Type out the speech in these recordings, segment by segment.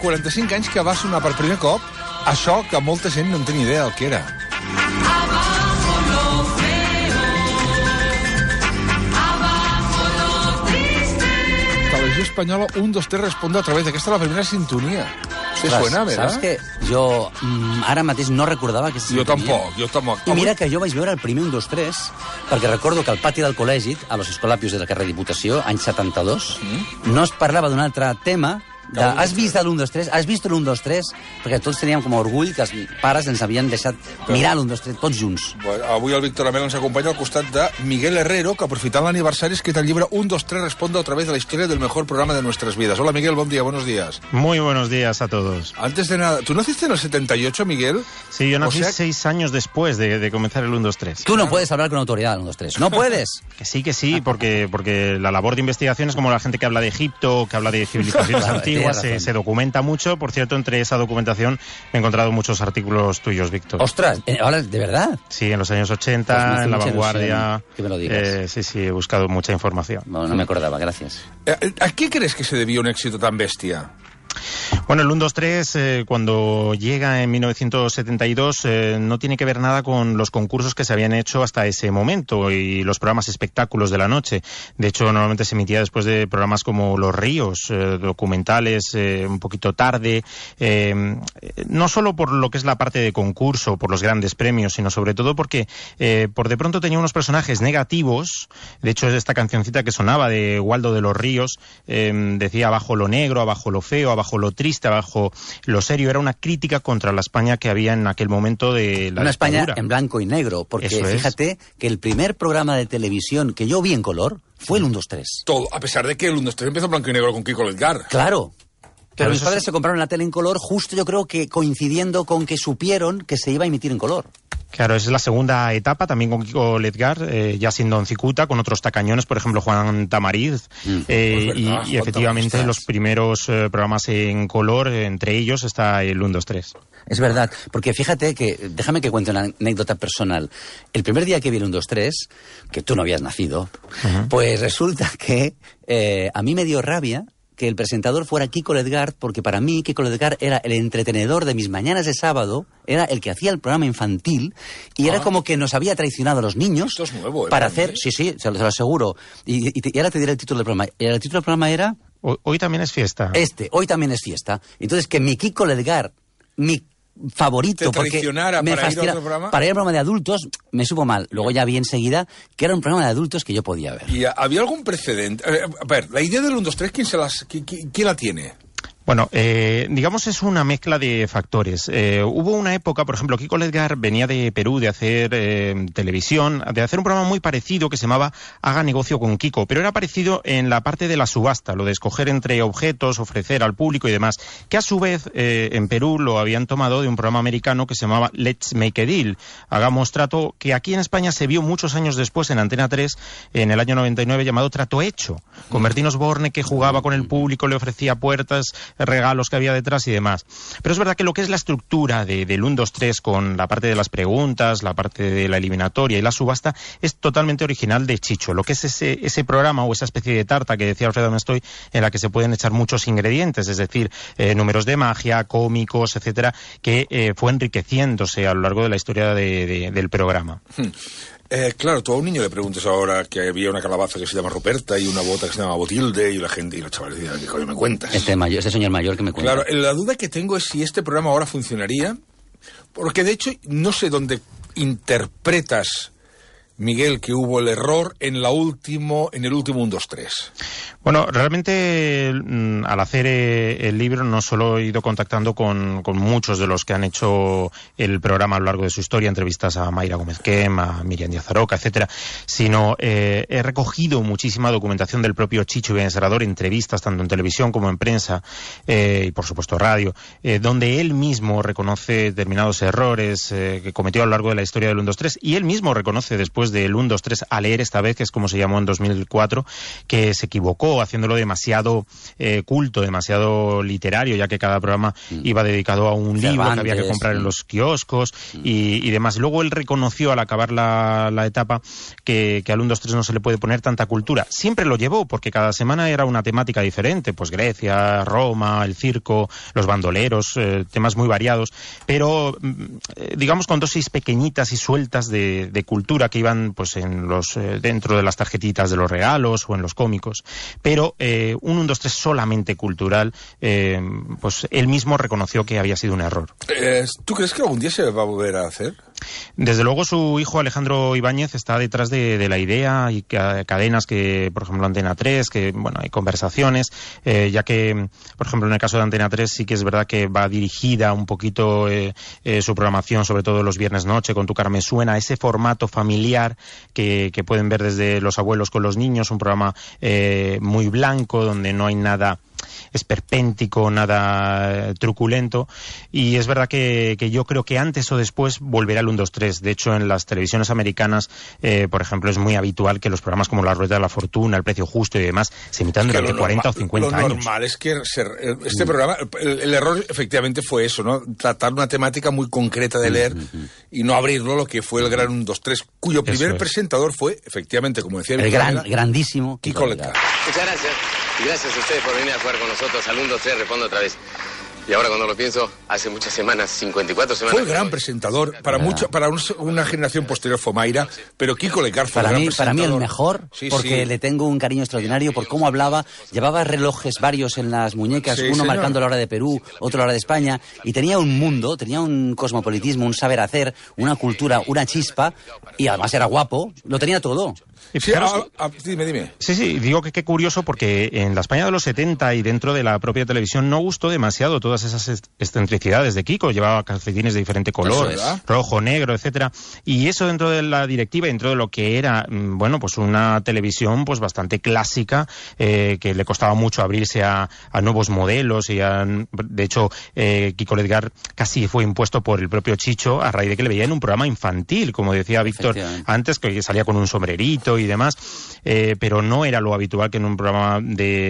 45 anys que va sonar per primer cop això que molta gent no en tenia idea del que era. Televisió espanyola 1, 2, 3 responde a través d'aquesta la primera sintonia. Usted suena, ¿verdad? Saps que jo ara mateix no recordava aquesta sintonia. Jo tampoc. I mira que jo vaig veure el primer 1, 2, 3, perquè recordo que al pati del col·legi, a los Escolapis de la carrer Diputació, any 72, no es parlava d'un altre tema. Has vist l'1, 2, 3? Has vist l'1, 2, 3? Perquè tots teníem com a orgull que els pares ens havien deixat mirar l'1, 2, 3, tots junts. Bueno, avui el Víctor Amel ens acompanya al costat de Miguel Herrero, que aprofitant l'aniversari ha escrit el llibre 1, 2, 3 responde otra vez de la historia del mejor programa de nuestras vidas. Hola Miguel, buen día, buenos días. Muy buenos días a todos. Antes de nada, ¿tú naciste en el 78, Miguel? Sí, yo nací 6 años después de comenzar el 1, 2, 3. Tú no puedes hablar con autoridad del 1, 2, 3. ¿No puedes? Que sí, porque la labor de investigación es como la gente que habla de Egipto, que habla de civilizaciones antiguas, se documenta mucho. Por cierto, entre esa documentación me he encontrado muchos artículos tuyos, Víctor. ¡Ostras! ¿Ahora de verdad? Sí, en los años 80, pues en La Vanguardia. Que me lo digas. Sí, he buscado mucha información. Bueno, no me acordaba, gracias. ¿A qué crees que se debió un éxito tan bestia? Bueno, el 1, 2, 3, cuando llega en 1972, no tiene que ver nada con los concursos que se habían hecho hasta ese momento y los programas espectáculos de la noche. De hecho, normalmente se emitía después de programas como Los Ríos, documentales un poquito tarde, no solo por lo que es la parte de concurso, por los grandes premios, sino sobre todo porque por de pronto tenía unos personajes negativos. De hecho, esta cancioncita que sonaba de Waldo de los Ríos decía abajo lo negro, abajo lo feo, abajo lo triste, abajo lo serio. Era una crítica contra la España que había en aquel momento de la una España dictadura. En blanco y negro, porque fíjate que el primer programa de televisión que yo vi en color fue el 1, 2, 3. Todo, a pesar de que el 1, 2, 3 empezó en blanco y negro con Kiko Ledgar. Claro. Pero mis padres se compraron la tele en color justo, yo creo que coincidiendo con que supieron que se iba a emitir en color. Claro, esa es la segunda etapa, también con Kiko Ledgar, ya sin Don Cicuta, con otros tacañones, por ejemplo, Juan Tamariz, y efectivamente los primeros programas en color, entre ellos está el 1, 2, 3. Es verdad, porque fíjate que, déjame que cuente una anécdota personal. El primer día que vi el 1, 2, 3, que tú no habías nacido, pues resulta que a mí me dio rabia que el presentador fuera Kiko Ledgar, porque para mí Kiko Ledgar era el entretenedor de mis mañanas de sábado, era el que hacía el programa infantil, y era como que nos había traicionado a los niños. Esto es nuevo, para hacer... Sí, se lo aseguro. Y ahora te diré el título del programa. El título del programa era... Hoy también es fiesta. Hoy también es fiesta. Entonces, que mi Kiko Ledgar, mi favorito, porque me fascina, para ir al programa de adultos me supo mal. Luego ya vi enseguida que era un programa de adultos que yo podía ver. ¿Y había algún precedente? A ver, la idea del 1, 2, 3, ¿quién la tiene? Bueno, digamos es una mezcla de factores. Hubo una época, por ejemplo, Kiko Ledgar venía de Perú de hacer televisión, de hacer un programa muy parecido que se llamaba Haga Negocio con Kiko, pero era parecido en la parte de la subasta, lo de escoger entre objetos, ofrecer al público y demás, que a su vez en Perú lo habían tomado de un programa americano que se llamaba Let's Make a Deal, Hagamos Trato, que aquí en España se vio muchos años después en Antena 3, en el año 99, llamado Trato Hecho, con Bertín Osborne, que jugaba con el público, le ofrecía puertas, regalos que había detrás y demás. Pero es verdad que lo que es la estructura del 1, 2, 3 con la parte de las preguntas, la parte de la eliminatoria y la subasta es totalmente original de Chicho. Lo que es ese programa o esa especie de tarta que decía Alfredo Mestoy, en la que se pueden echar muchos ingredientes, es decir, números de magia, cómicos, etcétera, que fue enriqueciéndose a lo largo de la historia del programa. Claro, tú a un niño le preguntas ahora que había una calabaza que se llama Ruperta y una bota que se llama Botilde, y la gente y los chavales dicen, ¿qué coño me cuentas? Este señor mayor que me cuenta. Claro, la duda que tengo es si este programa ahora funcionaría, porque de hecho no sé dónde interpretas, Miguel, que hubo el error en el último 1, 2, 3. Bueno, realmente al hacer el libro no solo he ido contactando con muchos de los que han hecho el programa a lo largo de su historia, entrevistas a Mayra Gómez Kem, a Miriam Díaz Aroca, etcétera, sino he recogido muchísima documentación del propio Chicho Ibáñez Serrador, entrevistas tanto en televisión como en prensa y por supuesto radio, donde él mismo reconoce determinados errores que cometió a lo largo de la historia del 1, 2, 3, y él mismo reconoce después del 1, 2, 3 a leer esta vez, que es como se llamó en 2004, que se equivocó acabó haciéndolo demasiado culto, demasiado literario, ya que cada programa iba dedicado a un libro que había que comprar en los kioscos y demás. Luego él reconoció al acabar la etapa que al 1, 2, 3 no se le puede poner tanta cultura. Siempre lo llevó, porque cada semana era una temática diferente, pues Grecia, Roma, el circo, los bandoleros, temas muy variados, pero digamos con dosis pequeñitas y sueltas de cultura que iban pues dentro de las tarjetitas de los regalos o en los cómicos. Pero un 1, 2, 3 solamente cultural, pues él mismo reconoció que había sido un error. ¿Tú crees que algún día se va a volver a hacer? Desde luego su hijo Alejandro Ibáñez está detrás de la idea, y cadenas que, por ejemplo, Antena 3, que bueno, hay conversaciones, ya que, por ejemplo, en el caso de Antena 3 sí que es verdad que va dirigida un poquito su programación, sobre todo los viernes noche, con Tu cara me suena, ese formato familiar que pueden ver desde los abuelos con los niños, un programa muy blanco, donde no hay nada esperpéntico, nada truculento, y es verdad que yo creo que antes o después volverá el 1, 2, 3. De hecho, en las televisiones americanas, por ejemplo, es muy habitual que los programas como La Rueda de la Fortuna, El Precio Justo y demás se emitan durante 40 o 50 años. Lo normal es que este programa, el error efectivamente fue eso, ¿no? Tratar una temática muy concreta de leer y no abrirlo, lo que fue el gran 1, 2, 3, cuyo primer presentador fue, efectivamente, como decía el grandísimo Kiko Ledgar. Muchas gracias. Y gracias a ustedes por venir a jugar con nosotros. Al 1, 2, 3, respondo otra vez. Y ahora cuando lo pienso, hace muchas semanas, 54 semanas... Fue el gran presentador. Para una generación posterior fue Mayra, pero Kiko Ledgar fue para mí el mejor, porque le tengo un cariño extraordinario por cómo hablaba. Llevaba relojes varios en las muñecas, uno marcando la hora de Perú, otro la hora de España, y tenía un mundo, tenía un cosmopolitismo, un saber hacer, una cultura, una chispa, y además era guapo, lo tenía todo. Sí, dime. Sí, digo que qué curioso, porque en la España de los 70 y dentro de la propia televisión no gustó demasiado todas esas excentricidades de Kiko. Llevaba calcetines de diferente color, rojo, negro, etcétera, y eso dentro de la directiva, dentro de lo que era, bueno, pues una televisión pues bastante clásica, que le costaba mucho abrirse a nuevos modelos y de hecho, Kiko Ledgar casi fue impuesto por el propio Chicho a raíz de que le veía en un programa infantil, como decía Víctor antes, que salía con un sombrerito y demás, pero no era lo habitual que en un programa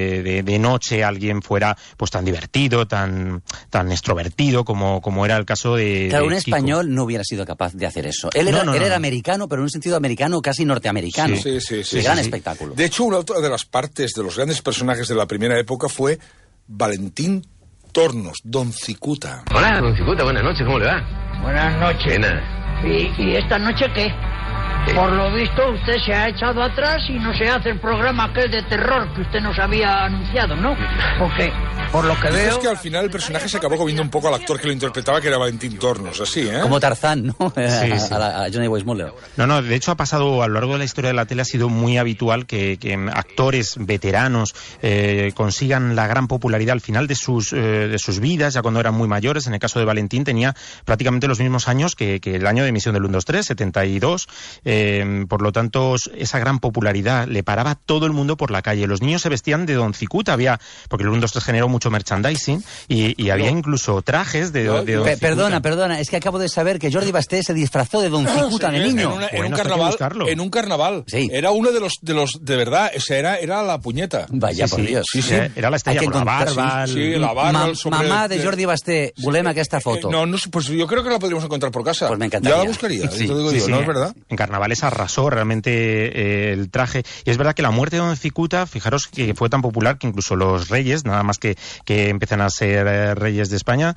de noche alguien fuera pues tan divertido, tan extrovertido como era el caso de Claro, un Kiko. Español no hubiera sido capaz de hacer eso. Él era americano, pero en un sentido americano casi norteamericano. Sí, gran espectáculo. De hecho, una de las partes de los grandes personajes de la primera época fue Valentín Tornos, Don Cicuta. Hola, Don Cicuta, buenas noches, ¿cómo le va? Buenas noches. Buenas. ¿Y esta noche qué? Por lo visto usted se ha echado atrás y no se hace el programa aquel de terror que usted nos había anunciado, ¿no? Porque, por lo que veo... Es que al final el personaje se acabó comiendo un poco al actor que lo interpretaba, que era Valentín Tornos, así, ¿eh? Como Tarzán, ¿no? Sí. A Johnny Weissmuller. No, de hecho ha pasado a lo largo de la historia de la tele, ha sido muy habitual que actores veteranos consigan la gran popularidad al final de sus vidas, ya cuando eran muy mayores. En el caso de Valentín tenía prácticamente los mismos años que el año de emisión del 1, 2, 3, 72. Por lo tanto, esa gran popularidad le paraba a todo el mundo por la calle. Los niños se vestían de Don Cicuta, porque el 1, 2, 3 generó mucho merchandising y había incluso trajes de Don Cicuta. Perdona, es que acabo de saber que Jordi Basté se disfrazó de Don Cicuta de niño. En un carnaval. Sí. Era uno de los de verdad, era la puñeta. Vaya, por Dios. Sí. Era la estrella con la barba. La barba, mamá de Jordi Basté, volem aquesta foto. No, pues yo creo que la podríamos encontrar por casa. Pues me encantaría. Ya la buscaría, te digo yo, ¿no es verdad? En carnavales arrasó realmente el traje. Y es verdad que la muerte de Don Cicuta, fijaros que fue tan popular que incluso los reyes, nada más que empiezan a ser reyes de España,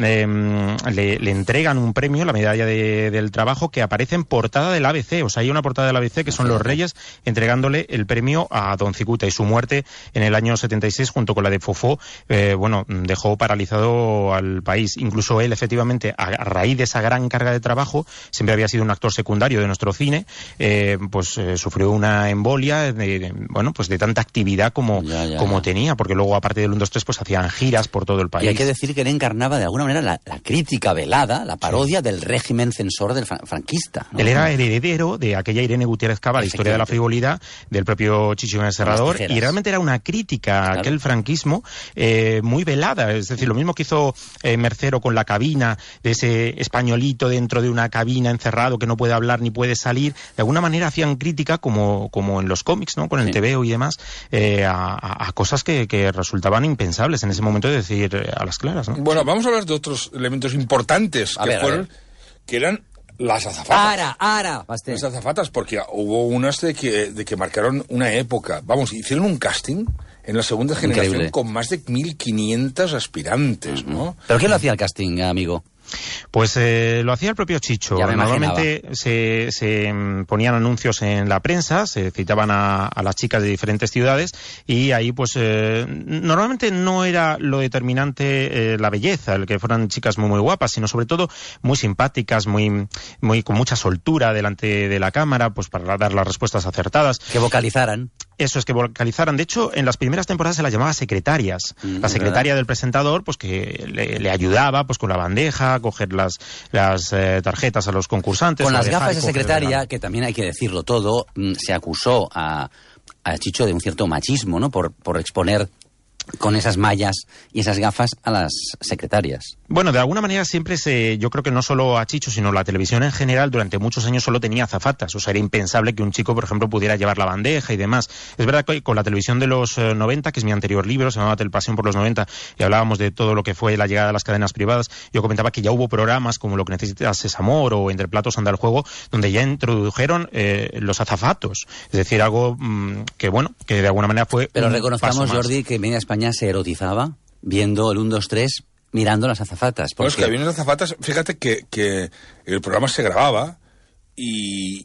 le entregan un premio, la medalla del trabajo, que aparece en portada del ABC. O sea, hay una portada del ABC que son los reyes entregándole el premio a Don Cicuta, y su muerte en el año 76, junto con la de Fofó, dejó paralizado al país. Incluso él, efectivamente, a raíz de esa gran carga de trabajo, siempre había sido un actor secundario de nuestro cine, sufrió una embolia de tanta actividad como tenía, porque luego, aparte del 1, 2, 3, pues hacían giras por todo el país. Y hay que decir que él encarnaba de alguna manera la crítica velada, la parodia del régimen censor del franquista, ¿no? Él era heredero de aquella Irene Gutiérrez Cava, la historia de la frivolidad, del propio Chicho Serrador, y realmente era una crítica a aquel franquismo muy velada. Es decir, lo mismo que hizo Mercero con La Cabina, de ese españolito dentro de una cabina encerrado que no puede hablar ni puede salir. salir, de alguna manera hacían crítica, como en los cómics, ¿no? Con el TVO y demás, a cosas que resultaban impensables en ese momento, de decir a las claras, ¿no? Bueno, vamos a hablar de otros elementos importantes que eran las azafatas. Las azafatas, porque hubo unas de que marcaron una época. Vamos, hicieron un casting en la segunda generación con más de 1.500 aspirantes, ¿no? ¿Pero quién lo hacía el casting, amigo? Pues lo hacía el propio Chicho. Normalmente se ponían anuncios en la prensa, se citaban a las chicas de diferentes ciudades, y ahí pues normalmente no era lo determinante la belleza, el que fueran chicas muy guapas, sino sobre todo muy simpáticas, muy con mucha soltura delante de la cámara, pues para dar las respuestas acertadas. Que vocalizaran. Eso es, que vocalizaran. De hecho, en las primeras temporadas se las llamaba secretarias. La secretaria del presentador, pues que le ayudaba pues con la bandeja, a coger las tarjetas a los concursantes. Con las gafas de secretaria, que también hay que decirlo todo, se acusó a Chicho de un cierto machismo, ¿no? Por exponer con esas mallas y esas gafas a las secretarias. Bueno, de alguna manera siempre yo creo que no solo a Chicho, sino la televisión en general, durante muchos años solo tenía azafatas. O sea, era impensable que un chico, por ejemplo, pudiera llevar la bandeja y demás. Es verdad que con la televisión de los 90, que es mi anterior libro, se llamaba Telepasión por los 90, y hablábamos de todo lo que fue la llegada de las cadenas privadas, yo comentaba que ya hubo programas como Lo que necesitas es amor o Entre platos anda el juego, donde ya introdujeron los azafatos. Es decir, algo que de alguna manera fue. Pero reconozcamos, Jordi, que Media España se erotizaba viendo el 1, 2, 3, mirando las azafatas. Porque... Bueno, es que había unas azafatas, fíjate que el programa se grababa y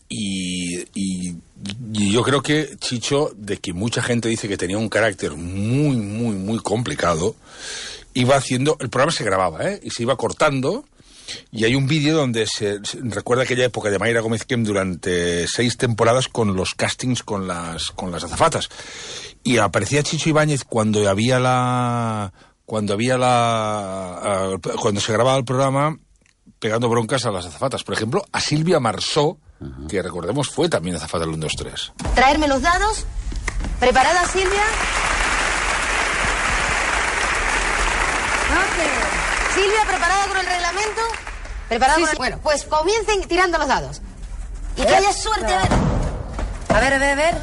yo creo que Chicho, de que mucha gente dice que tenía un carácter muy, muy, muy complicado, iba haciendo... El programa se grababa, y se iba cortando, y hay un vídeo donde se recuerda aquella época de Mayra Gómez Kem durante 6 temporadas con los castings con las azafatas. Y aparecía Chicho Ibáñez cuando se grababa el programa, pegando broncas a las azafatas. Por ejemplo, a Silvia Marsó, que recordemos fue también azafata del 1, 2, 3. Traerme los dados. ¿Preparada, Silvia? Ok. Silvia, ¿preparada con el reglamento? ¿Preparada con el... Bueno, pues comiencen tirando los dados. Y que haya suerte, a ver.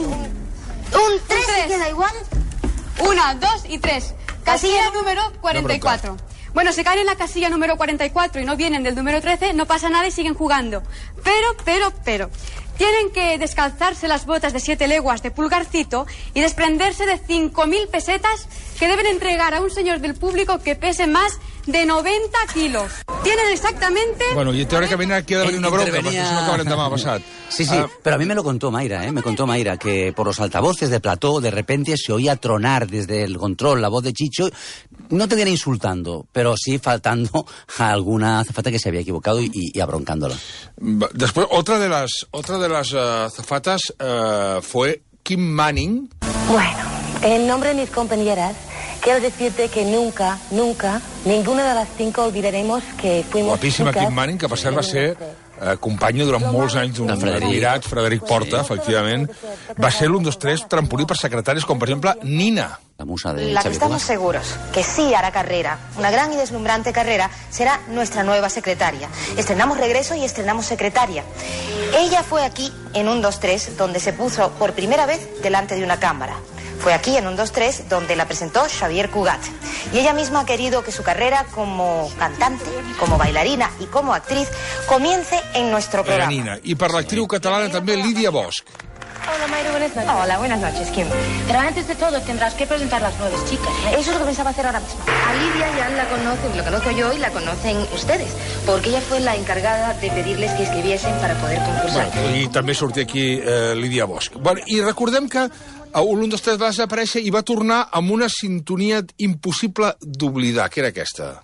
Un 3 se queda igual. 1, 2 y 3. Casilla número 44. Bueno, se caen en la casilla número 44 y no vienen del número 13, no pasa nada y siguen jugando. Pero. Tienen que descalzarse las botas de 7 leguas de Pulgarcito y desprenderse de 5.000 pesetas que deben entregar a un señor del público que pese más de 90 kilos. Tienen exactamente... Bueno, i teòricament aquí ha d'haver una bronca, perquè si no acabarem demà passat. Sí, pero a mí me lo contó Mayra, me contó Mayra, que por los altavoces de plató de repente se oía tronar desde el control la voz de Chicho, no te viene insultando, pero sí faltando a alguna azafata que se había equivocado y abroncándola. Después, otra de las azafatas fue Kim Manning. Bueno, en nombre de mis compañeras, quiero decirte que nunca, ninguna de las 5 olvidaremos que fuimos... Guapíssima Kim Manning, que per cert va ser companya durant molts anys d'un admirat, Frederic Porta, efectivament. Va ser l'1, 2, 3 trampolí per secretaris com, per exemple, Nina. La musa de La que estamos seguros que sí hará carrera, una gran y deslumbrante carrera, será nuestra nueva secretaria. Estrenamos regreso y estrenamos secretaria. Ella fue aquí en 1, 2, 3, donde se puso por primera vez delante de una cámara. Fue aquí en 1, 2, 3 donde la presentó Xavier Cugat. Y ella misma ha querido que su carrera como cantante, como bailarina y como actriz comience en nuestro programa. Nina. I per l'actriu catalana també Lídia Bosch. Hola, Mayra, buenas noches. Hola, buenas noches, Kim. Pero antes de todo tendrás que presentar las 9 chicas, ¿eh? Eso es lo que pensaba hacer ahora mismo. A Lidia ya la conocen, lo conozco yo y la conocen ustedes, porque ella fue la encargada de pedirles que escribiesen para poder concursar. Bueno, i també sortia aquí Lídia Bosch. Bueno, i recordem que l'1, 2, 3 va desaparèixer i va tornar amb una sintonia impossible d'oblidar, que era aquesta.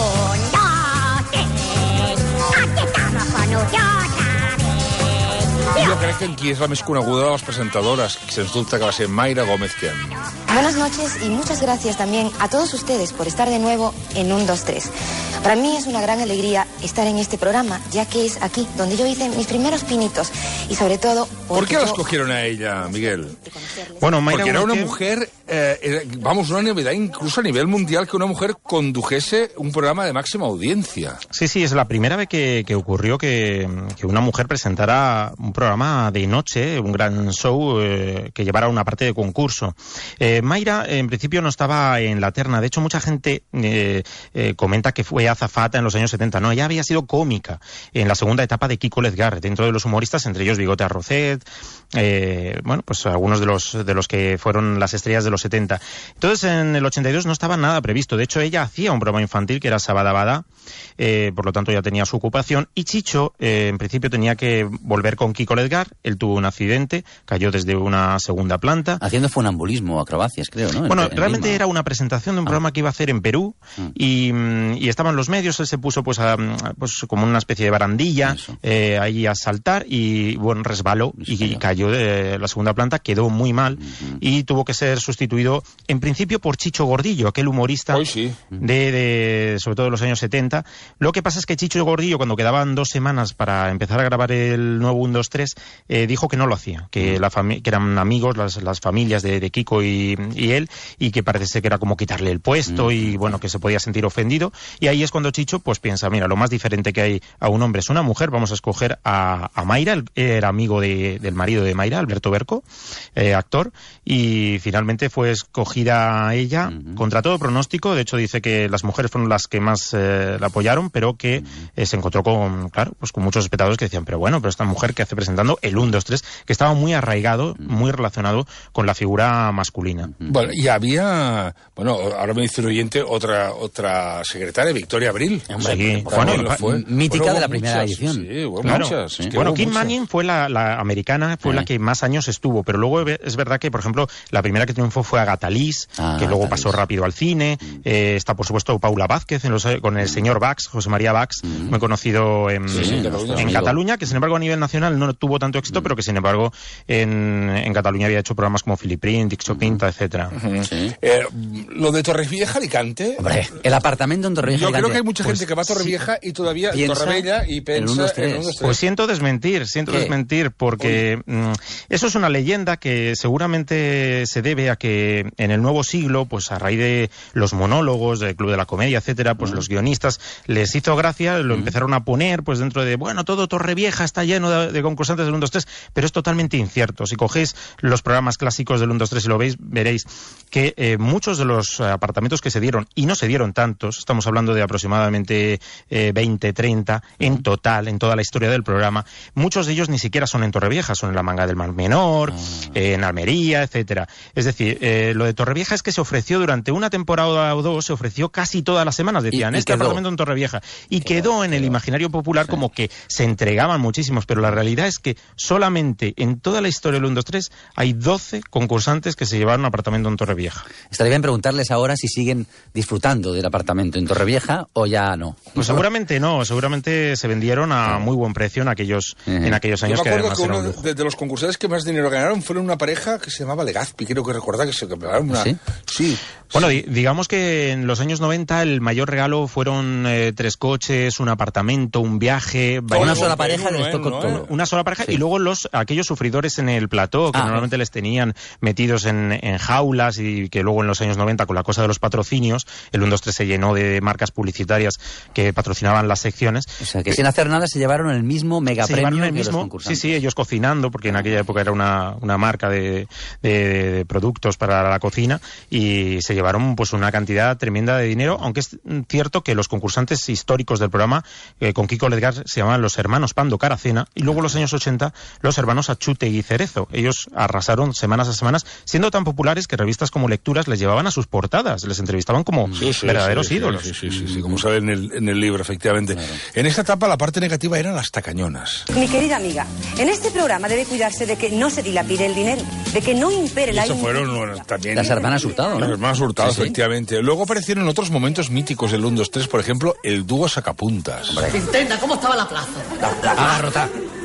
Jo crec que aquí és la més coneguda de les presentadores, sens dubte que va ser Mayra Gómez Kem. Buenas noches y muchas gracias también a todos ustedes por estar de nuevo en 1, 2, 3. Para mí es una gran alegría estar en este programa, ya que es aquí donde yo hice mis primeros pinitos y sobre todo... ¿Por qué la escogieron a ella, Miguel? Bueno, Mayra porque era una mujer una novedad incluso a nivel mundial que una mujer condujese un programa de máxima audiencia. Sí, es la primera vez que ocurrió que una mujer presentara un programa de noche, un gran show que llevara una parte de concurso. Mayra, en principio, no estaba en la terna. De hecho, mucha gente comenta que fue azafata en los años 70. No, ella había sido cómica en la segunda etapa de Kiko Ledgar, dentro de los humoristas, entre ellos Bigote Arrocet, pues algunos de los que fueron las estrellas de los 70. Entonces, en el 82 no estaba nada previsto. De hecho, ella hacía un programa infantil que era Sabadabada, por lo tanto ya tenía su ocupación. Y Chicho, en principio, tenía que volver con Kiko Ledgar. Él tuvo un accidente, cayó desde una segunda planta. Haciendo funambulismo o acrobacias, creo, ¿no? Bueno, realmente era una presentación de un programa que iba a hacer en Perú y estaban los medios. Él se puso pues como una especie de barandilla ahí a saltar y bueno, resbaló y cayó de la segunda planta, quedó muy mal y tuvo que ser sustituido en principio por Chicho Gordillo, aquel humorista de sobre todo de los años 70. Lo que pasa es que Chicho Gordillo, cuando quedaban 2 semanas para empezar a grabar el nuevo 1, 2, 3, dijo que no lo hacía, que eran amigos las familias de Kiko y él, y que parece ser que era como quitarle el puesto y bueno, que se podía sentir ofendido. Y ahí es cuando Chicho pues piensa, mira, lo más diferente que hay a un hombre es una mujer, vamos a escoger a Mayra. Él era amigo del marido de Mayra, Alberto Berco, actor, y finalmente fue escogida ella contra todo pronóstico. De hecho, dice que las mujeres fueron las que más la apoyaron, pero que se encontró con muchos espectadores que decían, pero esta mujer que hace presentando el 1, 2, 3, que estaba muy arraigado, muy relacionado con la figura masculina. Bueno, y había, ahora me dice un oyente, otra secretaria, Victoria Abril. Sí, mítica de la primera edición. Sí, claro. Muchas. Es que bueno, Kim Manning fue la americana, fue la que más años estuvo, pero luego es verdad que, por ejemplo, la primera que triunfó fue Agatha Liz, que luego pasó rápido al cine. Está, por supuesto, Paula Vázquez con el señor Bax, José María Bax, muy conocido en Cataluña, que sin embargo a nivel nacional no tuvo tanto éxito, pero que sin embargo en Cataluña había hecho programas como Filiprín, Dixo Pinta, etcétera. Lo de Torrevieja, Alicante. Hombre, el apartamento en Torrevieja, Alicante. Yo creo que hay mucha gente que va a Torrevieja y todavía Torrevella y piensa en 1, 2, 3. Pues siento desmentir, porque eso es una leyenda que seguramente se debe a que en el nuevo siglo, pues a raíz de los monólogos del Club de la Comedia, etcétera, pues los guionistas les hizo gracia, lo empezaron a poner pues dentro de, todo Torrevieja está lleno de concursantes del 1, 2, 3, pero es totalmente incierto. Si cogéis los programas clásicos del 1, 2, 3 y lo veis, veréis que muchos de los apartamentos que se dieron, y no se dieron tantos, estamos hablando de aproximadamente 20, 30 en total, en toda la historia del programa, muchos de ellos ni siquiera son en Torrevieja, son en la Manga del Mar Menor, en Almería, etcétera. Es decir, lo de Torrevieja es que se ofreció durante una temporada o 2, se ofreció casi todas las semanas, decían, este apartamento en Torrevieja, y quedó en el imaginario popular como que se entregaban muchísimos, pero la realidad es que solamente en toda la historia del 1, 2, 3 hay 12 concursantes que se llevaron un apartamento en Torrevieja. Estaría bien preguntarles ahora si siguen disfrutando del apartamento en Torrevieja o ya no. Pues seguramente no, seguramente se vendieron a muy buen precio en aquellos años. Yo me acuerdo que uno de los concursantes que más dinero ganaron fueron una pareja que se llamaba Legazpi, creo que recordar que se ganaron una... ¿Sí? Bueno, digamos que en los años 90 el mayor regalo fueron 3 coches, un apartamento, un viaje... Una sola pareja les tocó todo. Una sola pareja y luego aquellos sufridores en el plató que normalmente les tenían metidos en jaulas y que luego en los años 90 con la cosa de los patrocinios, el 1, 2, 3 se llenó de marcas publicitarias que patrocinaban las secciones. O sea, que sin hacer nada se llevaron el mismo megapremio que los concursantes. Sí, ellos cocinando, porque en aquella época era una marca de productos para la cocina y se llevaron pues una cantidad tremenda de dinero, aunque es cierto que los concursantes históricos del programa con Kiko Ledgar se llamaban los hermanos Pando Caracena y luego en los años 80 los hermanos Achute y Cerezo. Ellos arrasaron semanas a semanas, siendo tan populares que revistas como Lecturas les llevaban a sus portadas, les entrevistaban como verdaderos ídolos. Sí, como sale en el libro, efectivamente. Claro. En esta etapa la parte negativa eran las tacañonas. Mi querida amiga, en este programa debe cuidarse de que no se dilapide el dinero, de que no impere la... Eso fueron también... Las hermanas Hurtado, ¿no? Las hermanas Hurtado, efectivamente. Luego aparecieron otros momentos míticos del 1, 2, 3, por ejemplo, el dúo Sacapuntas. Intenta, ¿cómo estaba la plaza? Abarrotada.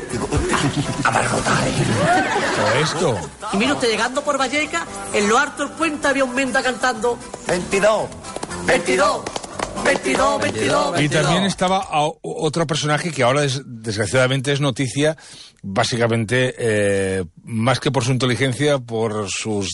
Todo esto. Y mire usted, llegando por Valleca, en lo alto del puente había un menda cantando... 22. 22. Y también estaba otro personaje que ahora desgraciadamente es noticia, básicamente más que por su inteligencia, por sus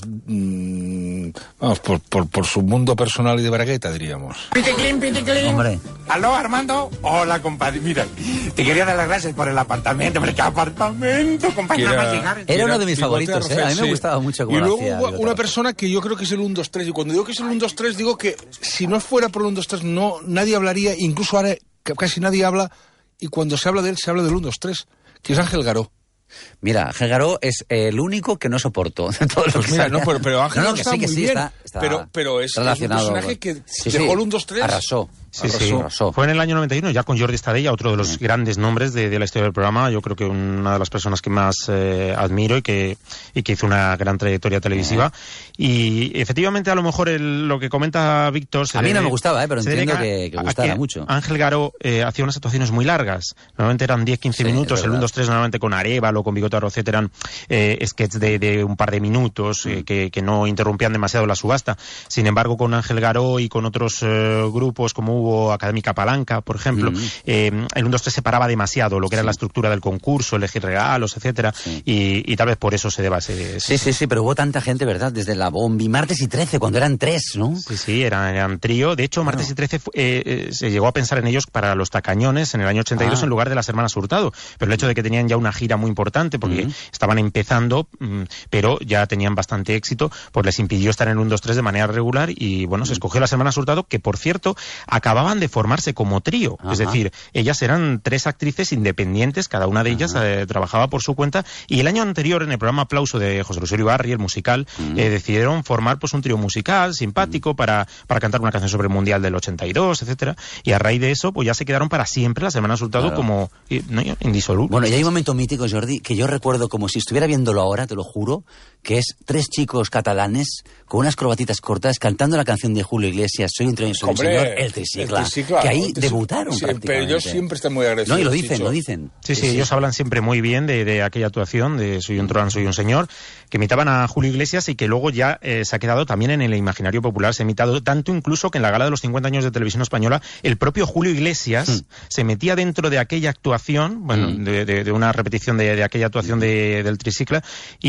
por su mundo personal y de bragueta, diríamos. Piticlin. Hombre. Aló, Armando. Hola, compadre. Mira, te quería dar las gracias por el apartamento. Hombre, ¿qué apartamento, compadre? Nada más llegar. Era uno de mis favoritos, A mí me gustaba mucho cómo lo hacía. Y luego hubo una persona que yo creo que es el 1-2-3. Y cuando digo que es el 1-2-3, digo que si no fuera por el 1-2-3, nadie hablaría, incluso ahora casi nadie habla, y cuando se habla de él, se habla del 1-2-3, que es Ángel Garó. Mira, Ángel Garó es el único que no soporto de todos los pues mira, no, pero Ángel no, está que muy sí, bien. Está pero es un personaje que dejó el 1-2-3. Arrasó. Sí. Fue en el año 91, ya con Jordi Estadella, otro de los grandes nombres de la historia del programa. Yo creo que una de las personas que más admiro y que hizo una gran trayectoria televisiva. Y efectivamente, a lo mejor lo que comenta Víctor... A mí no me gustaba, pero entiendo que gustara mucho. Ángel Garó hacía unas actuaciones muy largas. Normalmente eran 10-15 minutos. El 1-2-3 normalmente con Arévalo, con Bigote Arrocet eran sketches de un par de minutos que no interrumpían demasiado la subasta. Sin embargo, con Ángel Garó y con otros grupos como hubo Académica Palanca, por ejemplo, el 1-2-3 separaba demasiado lo que era la estructura del concurso, elegir regalos, etcétera, y tal vez por eso se deba ese... Sí, pero hubo tanta gente, ¿verdad? Desde la Bombi, Martes y 13, cuando eran 3, ¿no? Sí, eran trío. De hecho, Martes y 13 se llegó a pensar en ellos para los Tacañones en el año 82 en lugar de las Hermanas Hurtado, pero el hecho de que tenían ya una gira muy importante, porque estaban empezando, pero ya tenían bastante éxito, pues les impidió estar en el 1-2-3 de manera regular, y bueno, se escogió las Hermanas Hurtado, que por cierto, acababan de formarse como trío. Es decir, ellas eran 3 actrices independientes, cada una de ellas trabajaba por su cuenta, y el año anterior, en el programa Aplauso de José Luis Uribarri, el musical, decidieron formar pues un trío musical simpático para cantar una canción sobre el Mundial del 82, etcétera, y a raíz de eso, pues ya se quedaron para siempre las Hermanas Hurtado como indisolubles. Bueno, y hay un momento mítico, Jordi, que yo recuerdo como si estuviera viéndolo ahora, te lo juro, que es 3 chicos catalanes con unas corbatitas cortas cantando la canción de Julio Iglesias, Soy un tren, soy un señor, el tricicla, que ahí debutaron prácticamente. Pero ellos siempre están muy agradecidos. No, y lo dicen. Sí, ellos hablan siempre muy bien de aquella actuación de Soy un tron, soy un señor, que imitaban a Julio Iglesias y que luego ya se ha quedado también en el imaginario popular, se ha imitado tanto incluso que en la gala de los 50 años de Televisión Española, el propio Julio Iglesias se metía dentro de aquella actuación, de una repetición de aquella actuación del tricicla,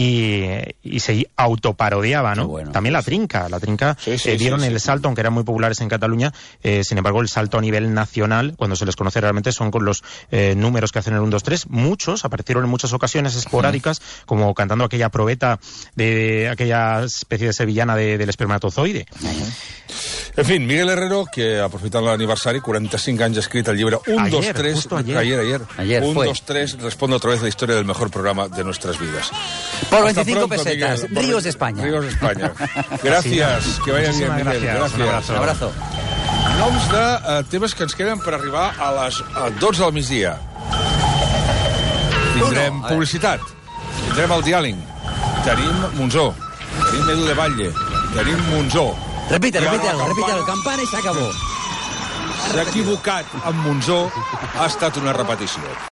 y se autoparodiaba, ¿no? Bueno, también la Trinca dieron el salto, aunque eran muy populares en Cataluña, sin embargo el salto a nivel nacional, cuando se les conoce realmente, son con los números que hacen el 1-2-3. Muchos aparecieron en muchas ocasiones esporádicas, como cantando aquella probeta de aquella especie de sevillana del espermatozoide. En fin, Miguel Herrero, que aprofitant l'aniversari, 45 anys escrit el llibre 1-2-3... Ayer 1-2-3, responde otra vez la historia del mejor programa de nuestras vidas. Por 25 pesetas, Miguel. Ríos de España. Ríos de España. Gracias, que vaya bien, Miguel. Gràcies. Un abrazo. Noms de temes que ens queden per arribar a les 12 del migdia. Tindrem publicitat, tindrem el diàleg, tenim Monzó, tenim Edu de Batlle, tenim Monzó. Repite algo, campana y se acabó. S'ha equivocat amb Monzó, ha estat una repetició.